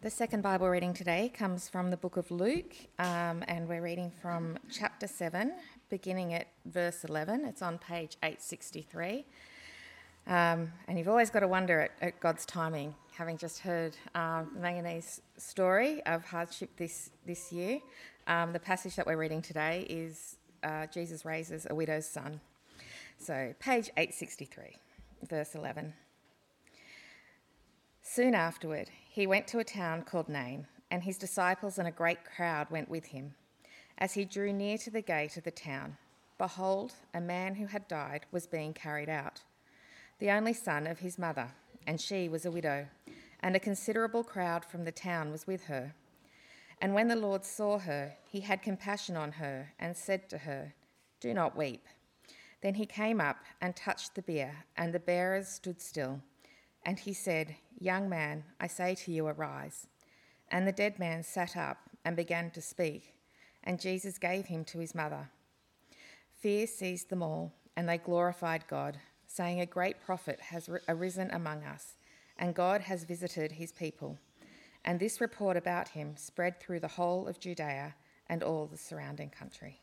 The second Bible reading today comes from the book of Luke, and we're reading from chapter 7, beginning at verse 11. It's on page 863. And you've always got to wonder at God's timing, having just heard Manganese' story of hardship this year. The passage that we're reading today is Jesus raises a widow's son. So page 863, verse 11. Soon afterward, he went to a town called Nain, and his disciples and a great crowd went with him. As he drew near to the gate of the town, behold, a man who had died was being carried out, the only son of his mother, and she was a widow, and a considerable crowd from the town was with her. And when the Lord saw her, he had compassion on her and said to her, "Do not weep." Then he came up and touched the bier, and the bearers stood still. And he said, "Young man, I say to you, arise." And the dead man sat up and began to speak, and Jesus gave him to his mother. Fear seized them all, and they glorified God, saying, "A great prophet has arisen among us, and God has visited his people." And this report about him spread through the whole of Judea and all the surrounding country.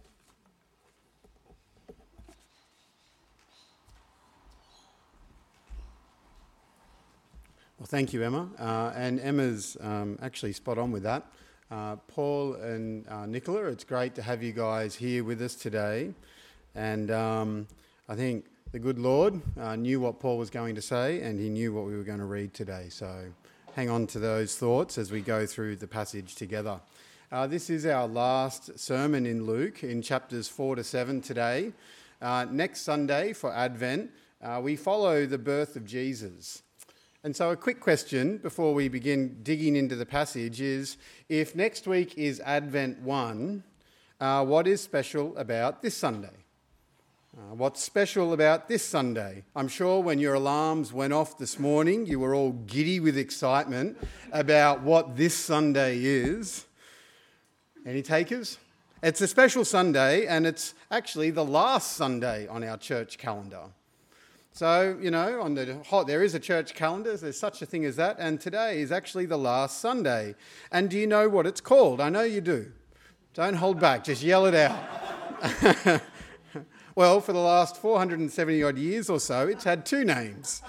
Well, thank you, Emma. And Emma's actually spot on with that. Paul and Nicola, it's great to have you guys here with us today. And I think the good Lord knew what Paul was going to say, and he knew what we were going to read today. So hang on to those thoughts as we go through the passage together. This is our last sermon in Luke, in chapters 4 to 7 today. Next Sunday for Advent, we follow the birth of Jesus. And so a quick question before we begin digging into the passage is, if next week is Advent 1, what is special about this Sunday? What's special about this Sunday? I'm sure when your alarms went off this morning, you were all giddy with excitement about what this Sunday is. Any takers? It's a special Sunday, and it's actually the last Sunday on our church calendar. So, you know, there is a church calendar, there's such a thing as that, and today is actually the last Sunday. And do you know what it's called? I know you do. Don't hold back, just yell it out. Well, for the last 470 odd years or so, it's had two names.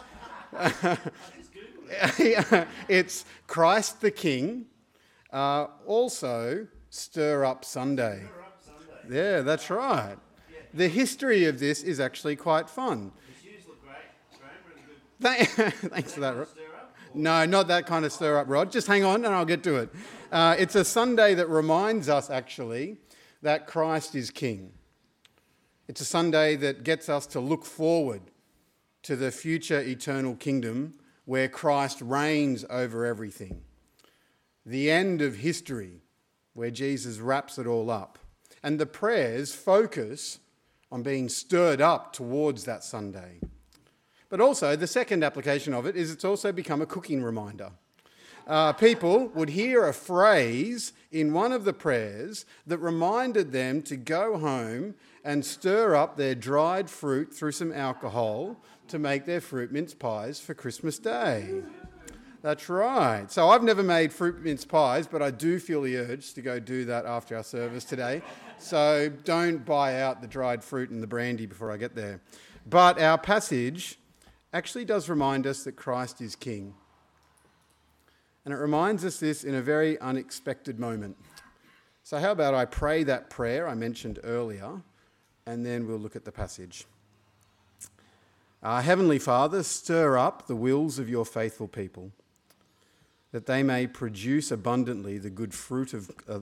It's Christ the King, also Stir Up Sunday. Yeah, that's right. The history of this is actually quite fun. Thanks for that, Rod. No, not that kind of stir up, Rod. Just hang on and I'll get to it. It's a Sunday that reminds us, actually, that Christ is King. It's a Sunday that gets us to look forward to the future eternal kingdom where Christ reigns over everything. The end of history where Jesus wraps it all up. And the prayers focus on being stirred up towards that Sunday. But also, the second application of it is it's also become a cooking reminder. People would hear a phrase in one of the prayers that reminded them to go home and stir up their dried fruit through some alcohol to make their fruit mince pies for Christmas Day. That's right. So I've never made fruit mince pies, but I do feel the urge to go do that after our service today. So don't buy out the dried fruit and the brandy before I get there. But our passage actually does remind us that Christ is King. And it reminds us this in a very unexpected moment. So how about I pray that prayer I mentioned earlier, and then we'll look at the passage. Heavenly Father, stir up the wills of your faithful people, that they may produce abundantly the fruit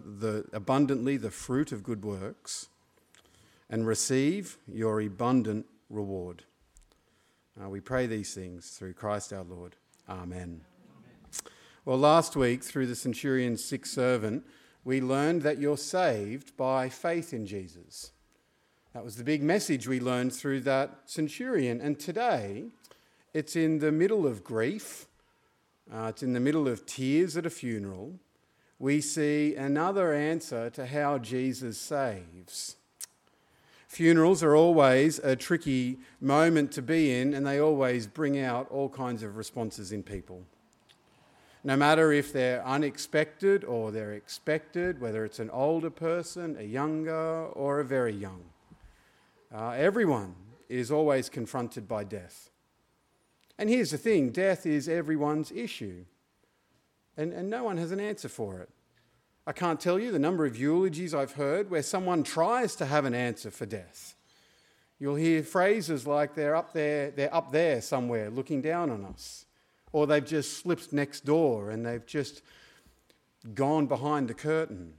of good works, and receive your abundant reward. We pray these things through Christ our Lord. Amen. Well, last week, through the centurion's sick servant, we learned that you're saved by faith in Jesus. That was the big message we learned through that centurion. And today, it's in the middle of grief, it's in the middle of tears at a funeral, we see another answer to how Jesus saves. Funerals are always a tricky moment to be in, and they always bring out all kinds of responses in people. No matter if they're unexpected or they're expected, whether it's an older person, a younger, or a very young. Everyone is always confronted by death. And here's the thing, death is everyone's issue. And no one has an answer for it. I can't tell you the number of eulogies I've heard where someone tries to have an answer for death. You'll hear phrases like they're up there somewhere looking down on us. Or they've just slipped next door and they've just gone behind the curtain.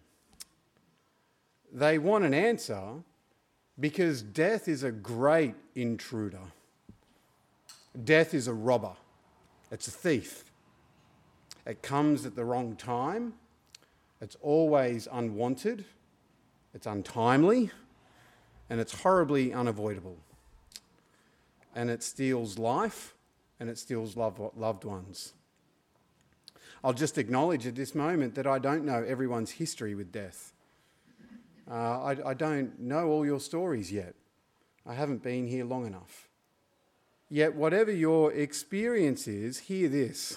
They want an answer because death is a great intruder. Death is a robber. It's a thief. It comes at the wrong time. It's always unwanted. It's untimely. And it's horribly unavoidable. And it steals life. And it steals loved ones. I'll just acknowledge at this moment that I don't know everyone's history with death. I don't know all your stories yet. I haven't been here long enough. Yet whatever your experience is, hear this.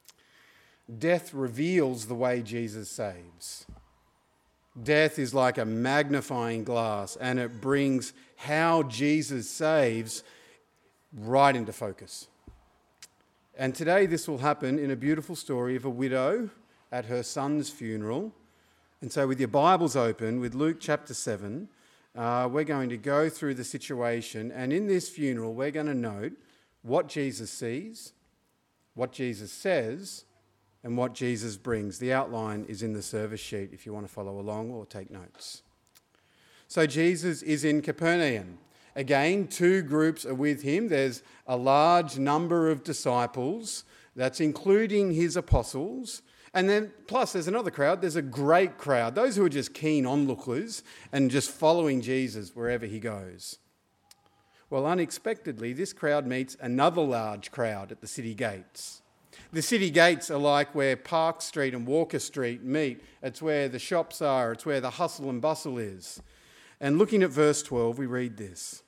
Death reveals the way Jesus saves. Death is like a magnifying glass, and it brings how Jesus saves right into focus. And today this will happen in a beautiful story of a widow at her son's funeral. And so with your Bibles open, with Luke chapter 7, we're going to go through the situation. And in this funeral, we're going to note what Jesus sees, what Jesus says, and what Jesus brings. The outline is in the service sheet if you want to follow along or take notes. So Jesus is in Capernaum. Again, two groups are with him. There's a large number of disciples. That's including his apostles. And then, plus there's another crowd. There's a great crowd. Those who are just keen onlookers and just following Jesus wherever he goes. Well, unexpectedly, this crowd meets another large crowd at the city gates. The city gates are like where Park Street and Walker Street meet. It's where the shops are. It's where the hustle and bustle is. And looking at verse 12, we read this.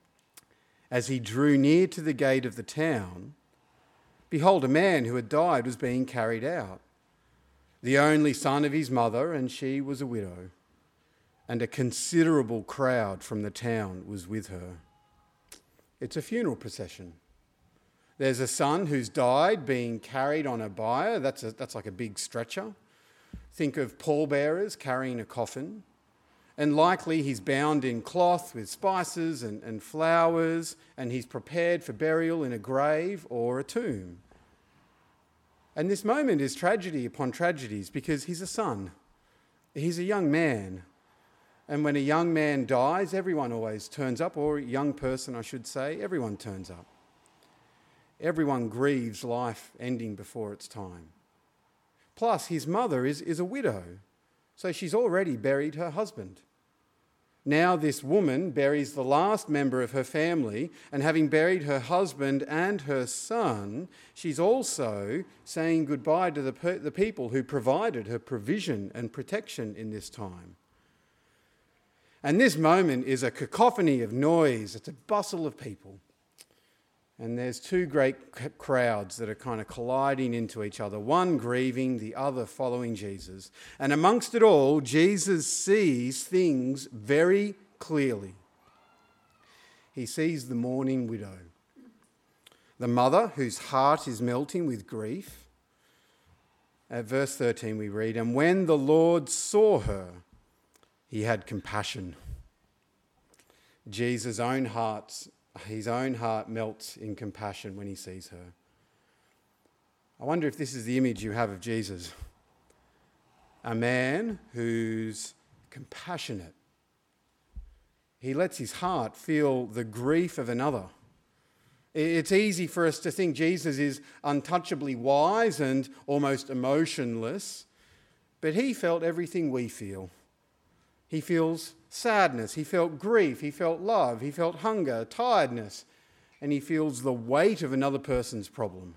As he drew near to the gate of the town, behold, a man who had died was being carried out, the only son of his mother, and she was a widow. And a considerable crowd from the town was with her. It's a funeral procession. There's a son who's died being carried on a bier. That's like a big stretcher. Think of pallbearers carrying a coffin. And likely he's bound in cloth with spices and flowers, and he's prepared for burial in a grave or a tomb. And this moment is tragedy upon tragedies because he's a son. He's a young man. And when a young man dies, everyone always turns up, or a young person, I should say, everyone turns up. Everyone grieves life ending before its time. Plus, his mother is a widow, so she's already buried her husband. Now this woman buries the last member of her family, and having buried her husband and her son, she's also saying goodbye to the people who provided her provision and protection in this time. And this moment is a cacophony of noise. It's a bustle of people. And there's two great crowds that are kind of colliding into each other, one grieving, the other following Jesus. And amongst it all, Jesus sees things very clearly. He sees the mourning widow, the mother whose heart is melting with grief. At verse 13 we read, and when the Lord saw her, he had compassion. Jesus' own his own heart melts in compassion when he sees her. I wonder if this is the image you have of Jesus. A man who's compassionate. He lets his heart feel the grief of another. It's easy for us to think Jesus is untouchably wise and almost emotionless, but he felt everything we feel. He feels sadness, he felt grief, he felt love, he felt hunger, tiredness, and he feels the weight of another person's problem.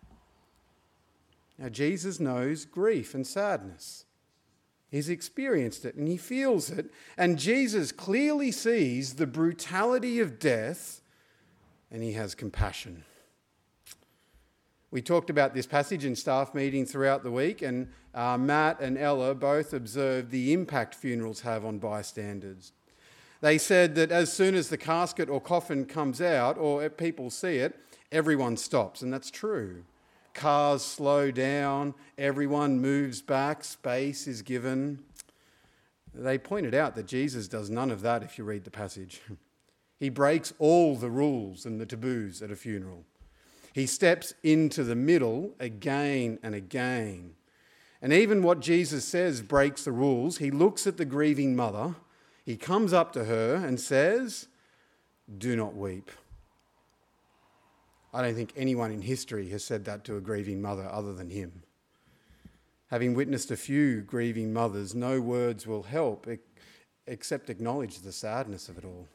Now, Jesus knows grief and sadness. He's experienced it and he feels it, and Jesus clearly sees the brutality of death and he has compassion. We talked about this passage in staff meeting throughout the week, and Matt and Ella both observed the impact funerals have on bystanders. They said that as soon as the casket or coffin comes out or people see it, everyone stops, and that's true. Cars slow down, everyone moves back, space is given. They pointed out that Jesus does none of that if you read the passage. He breaks all the rules and the taboos at a funeral. He steps into the middle again and again. And even what Jesus says breaks the rules. He looks at the grieving mother, he comes up to her and says, "Do not weep." I don't think anyone in history has said that to a grieving mother other than him. Having witnessed a few grieving mothers, no words will help except acknowledge the sadness of it all.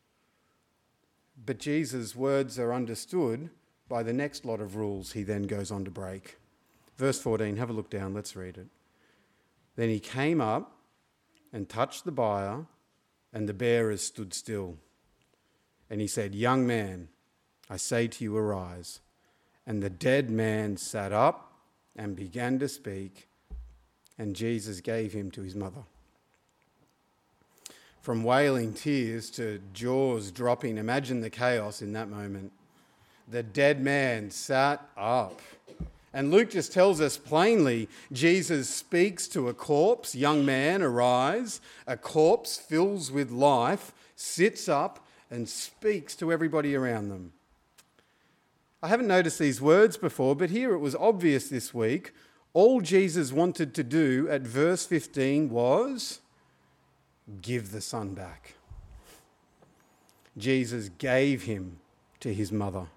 But Jesus' words are understood by the next lot of rules he then goes on to break. Verse 14, have a look down, let's read it. Then he came up and touched the bier, and the bearers stood still. And he said, "Young man, I say to you, arise." And the dead man sat up and began to speak, and Jesus gave him to his mother. From wailing tears to jaws dropping, imagine the chaos in that moment. The dead man sat up. And Luke just tells us plainly, Jesus speaks to a corpse, "Young man, arise." A corpse fills with life, sits up and speaks to everybody around them. I haven't noticed these words before, but here it was obvious this week. All Jesus wanted to do at verse 15 was give the son back. Jesus gave him to his mother.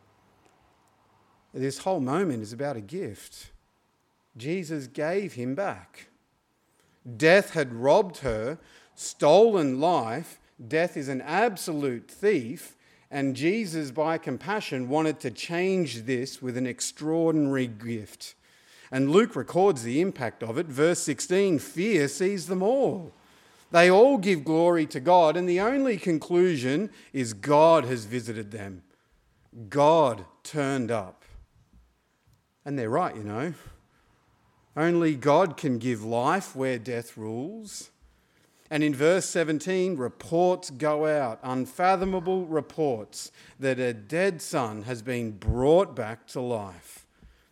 This whole moment is about a gift. Jesus gave him back. Death had robbed her, stolen life. Death is an absolute thief. And Jesus, by compassion, wanted to change this with an extraordinary gift. And Luke records the impact of it. Verse 16, fear seized them all. They all give glory to God, and the only conclusion is God has visited them. God turned up. And they're right, you know. Only God can give life where death rules. And in verse 17, reports go out, unfathomable reports, that a dead son has been brought back to life.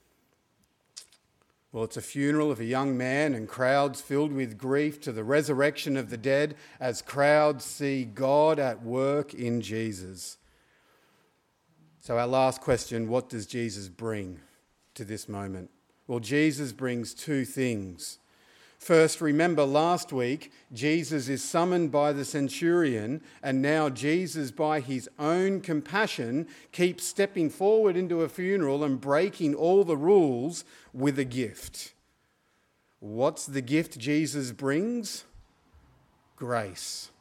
Well, it's a funeral of a young man and crowds filled with grief to the resurrection of the dead as crowds see God at work in Jesus. So our last question, what does Jesus bring to this moment? Well, Jesus brings two things. First, remember last week, Jesus is summoned by the centurion, and now Jesus, by his own compassion, keeps stepping forward into a funeral and breaking all the rules with a gift. What's the gift Jesus brings? Grace.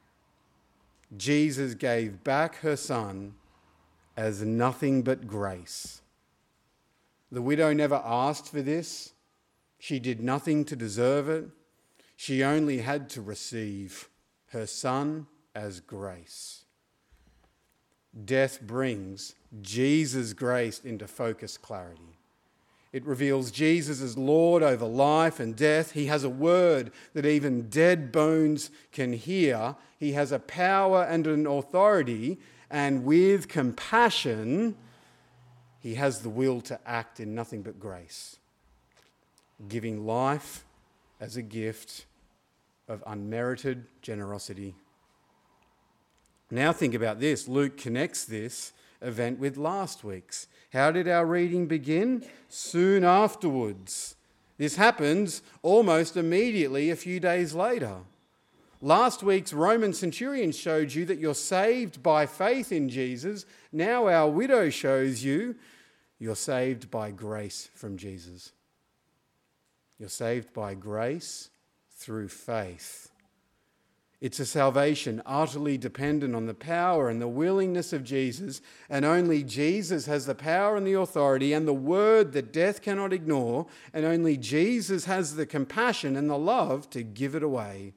Jesus gave back her son as nothing but grace. The widow never asked for this. She did nothing to deserve it. She only had to receive her son as grace. Death brings Jesus' grace into focused clarity. It reveals Jesus as Lord over life and death. He has a word that even dead bones can hear. He has a power and an authority, and with compassion, he has the will to act in nothing but grace, giving life as a gift of unmerited generosity. Now think about this. Luke connects this event with last week's. How did our reading begin? Soon afterwards. This happens almost immediately a few days later. Last week's Roman centurion showed you that you're saved by faith in Jesus. Now our widow shows you you're saved by grace from Jesus. You're saved by grace through faith. It's a salvation utterly dependent on the power and the willingness of Jesus, and only Jesus has the power and the authority and the word that death cannot ignore, and only Jesus has the compassion and the love to give it away.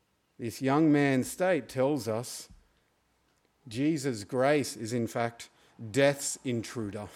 This young man's state tells us Jesus' grace is in fact death's intruder.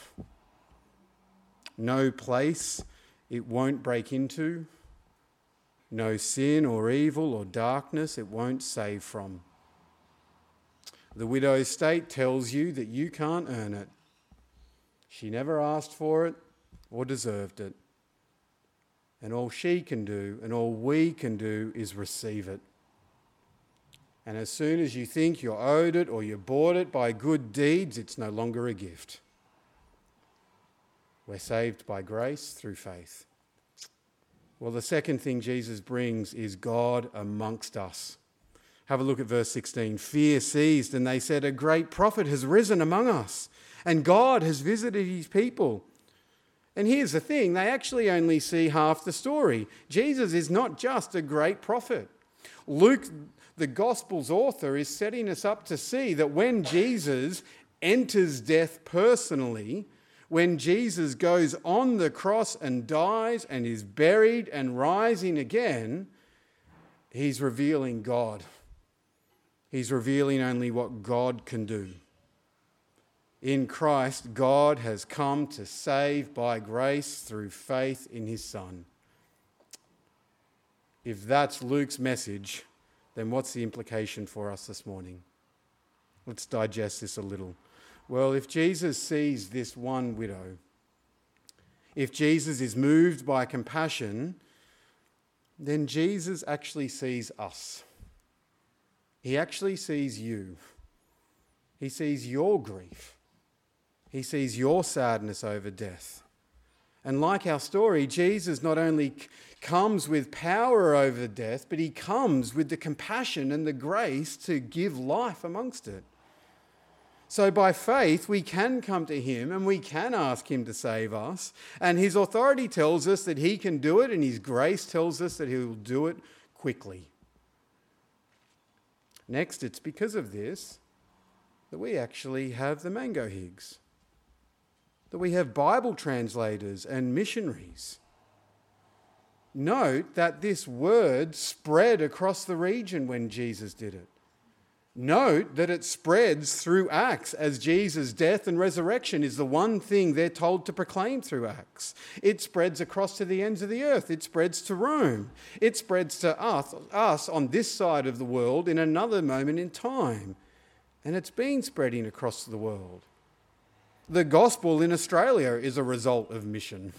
No place it won't break into, no sin or evil or darkness it won't save from. The widow's state tells you that you can't earn it. She never asked for it or deserved it. And all she can do and all we can do is receive it. And as soon as you think you're owed it or you bought it by good deeds, it's no longer a gift. We're saved by grace through faith. Well, the second thing Jesus brings is God amongst us. Have a look at verse 16. Fear seized, and they said, a great prophet has risen among us, and God has visited his people. And here's the thing, they actually only see half the story. Jesus is not just a great prophet. Luke, the Gospel's author, is setting us up to see that when Jesus enters death personally, when Jesus goes on the cross and dies and is buried and rising again, he's revealing God. He's revealing only what God can do. In Christ, God has come to save by grace through faith in his Son. If that's Luke's message, then what's the implication for us this morning? Let's digest this a little. Well, if Jesus sees this one widow, if Jesus is moved by compassion, then Jesus actually sees us. He actually sees you. He sees your grief. He sees your sadness over death. And like our story, Jesus not only comes with power over death, but he comes with the compassion and the grace to give life amongst it. So by faith, we can come to him and we can ask him to save us. And his authority tells us that he can do it, and his grace tells us that he will do it quickly. Next, it's because of this that we actually have the Mango Higgs, that we have Bible translators and missionaries. Note that this word spread across the region when Jesus did it. Note that it spreads through Acts, as Jesus' death and resurrection is the one thing they're told to proclaim through Acts. It spreads across to the ends of the earth. It spreads to Rome. It spreads to us on this side of the world in another moment in time. And it's been spreading across the world. The gospel in Australia is a result of mission.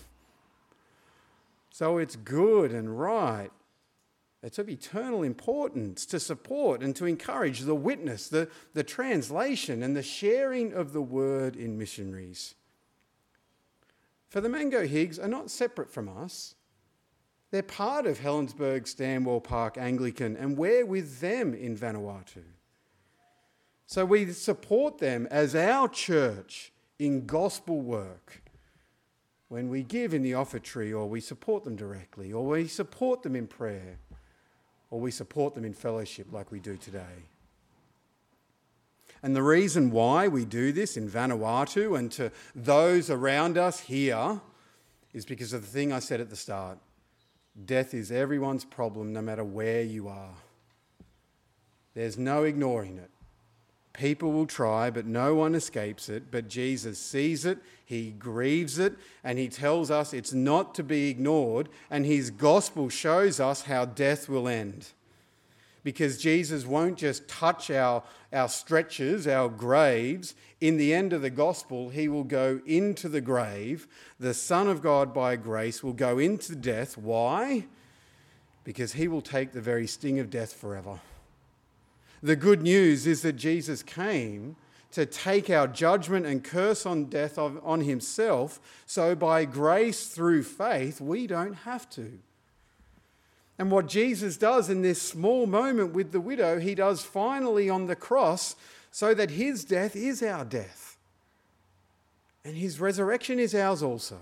So it's good and right. It's of eternal importance to support and to encourage the witness, the translation and the sharing of the word in missionaries. For the Mango Higgs are not separate from us. They're part of Helensburgh Stanwell Park Anglican, and we're with them in Vanuatu. So we support them as our church in gospel work. When we give in the offertory, or we support them directly, or we support them in prayer, or we support them in fellowship like we do today. And the reason why we do this in Vanuatu and to those around us here is because of the thing I said at the start. Death is everyone's problem, no matter where you are. There's no ignoring it. People will try, but no one escapes it. But Jesus sees it, he grieves it, and he tells us it's not to be ignored. And his gospel shows us how death will end. Because Jesus won't just touch our stretchers, our graves. In the end of the gospel, he will go into the grave. The Son of God by grace will go into death. Why? Because he will take the very sting of death forever. The good news is that Jesus came to take our judgment and curse on death on himself, so by grace through faith, we don't have to. And what Jesus does in this small moment with the widow, he does finally on the cross, so that his death is our death. And his resurrection is ours also.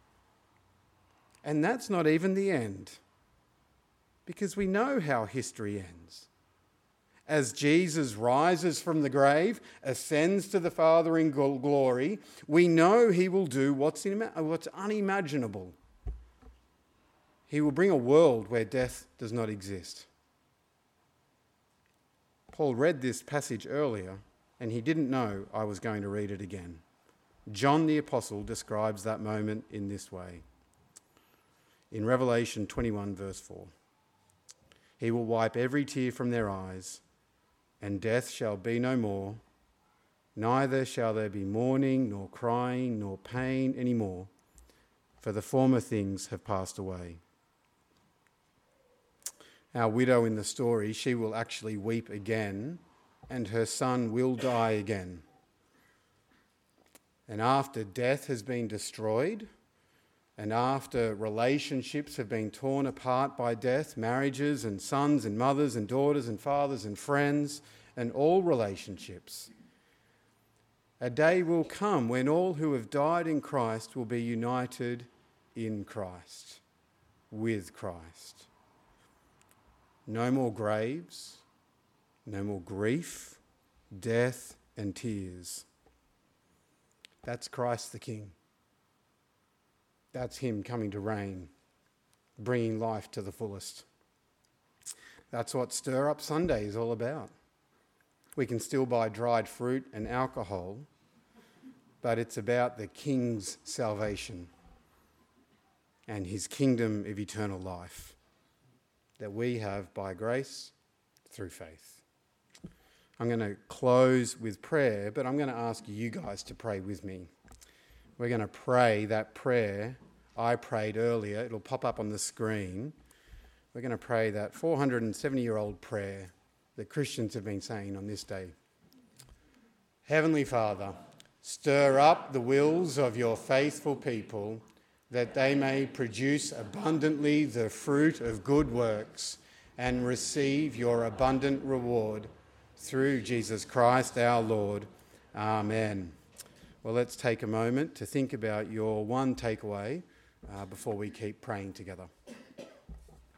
And that's not even the end, because we know how history ends. As Jesus rises from the grave, ascends to the Father in glory, we know he will do what's unimaginable. He will bring a world where death does not exist. Paul read this passage earlier, and he didn't know I was going to read it again. John the Apostle describes that moment in this way. In Revelation 21 verse 4, he will wipe every tear from their eyes, and death shall be no more, neither shall there be mourning, nor crying, nor pain any more, for the former things have passed away. Our widow in the story, she will actually weep again, and her son will die again. And after death has been destroyed, and after relationships have been torn apart by death, marriages and sons and mothers and daughters and fathers and friends and all relationships, a day will come when all who have died in Christ will be united in Christ, with Christ. No more graves, no more grief, death and tears. That's Christ the King. That's him coming to reign, bringing life to the fullest. That's what Stir Up Sunday is all about. We can still buy dried fruit and alcohol, but it's about the King's salvation and his kingdom of eternal life that we have by grace through faith. I'm going to close with prayer, but I'm going to ask you guys to pray with me. We're going to pray that prayer I prayed earlier. It'll pop up on the screen. We're going to pray that 470-year-old prayer that Christians have been saying on this day. Heavenly Father, stir up the wills of your faithful people that they may produce abundantly the fruit of good works and receive your abundant reward through Jesus Christ our Lord. Amen. Well, let's take a moment to think about your one takeaway before we keep praying together.